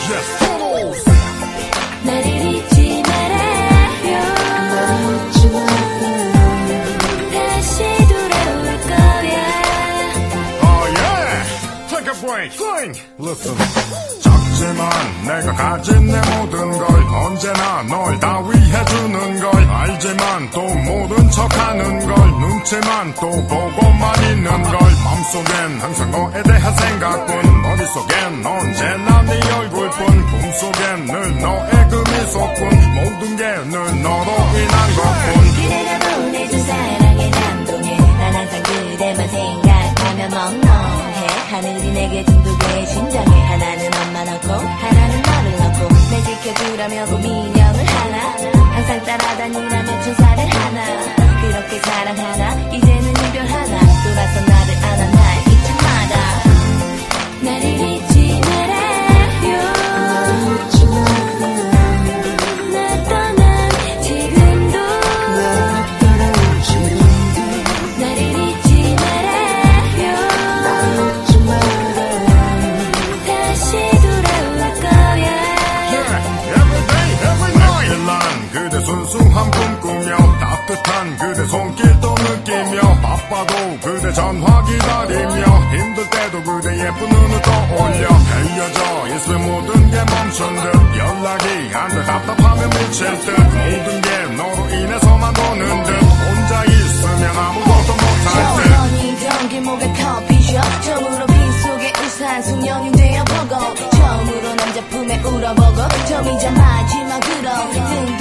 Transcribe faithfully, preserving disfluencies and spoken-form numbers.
Just follow. 나를 잊지 말아요. 나를 잊지 말아요. 다시 돌아올 거야. Oh yeah. Take a break. Sing. Listen. 작지만 내가 가진 내 모든 걸 언제나 널 다 위해주는 걸 알지만 또 모른 척하는 걸 눈치만 또 보고만 있는 걸 맘속엔 항상 너에 대한 생각뿐 머릿속엔 언제나 네 얼굴뿐 꿈속엔 늘 너의 그 미소뿐 모든 게 늘 너로 인한 것뿐 그대가 보내준 사랑의 감동에 난 항상 그대만 생각하며 멍멍해 하늘이 내게 준 두 개의 심장에 하나는 엄마 넣고 하나는 너를 넣고 내 지켜주라며 고민형을 하나 항상 따라다니라며 천사를 하나 그렇게 사랑하나 이제는 이별하나 돌아서 나를 안아 날 잊지 마라 나를 잊지 말아요 나를 잊지 말아요 나 떠난 지금도 나 떠난 지금도 나를 잊지 말아요 나를 잊지 말아요 다시 돌아올 거야 Yeah, every day, every night 난 그대 순수한 꿈 꾸며 따뜻한 그대 손길도 느끼며 바빠도 그대 전화 기다리며 힘들 때도 그대 예쁜 눈을 떠올려 헤어져 있을 모든 게 멈춘 듯 연락이 안 돼 답답하면 미칠 듯 모든 게 너로 인해서만 보는 듯 혼자 있으면 아무것도 못할 듯 영원히 전기 목에 커피숍 처음으로 빈속에 우산 숙녀님 되어보고 처음으로 남자 품에 울어보고 처음이자 마지막으로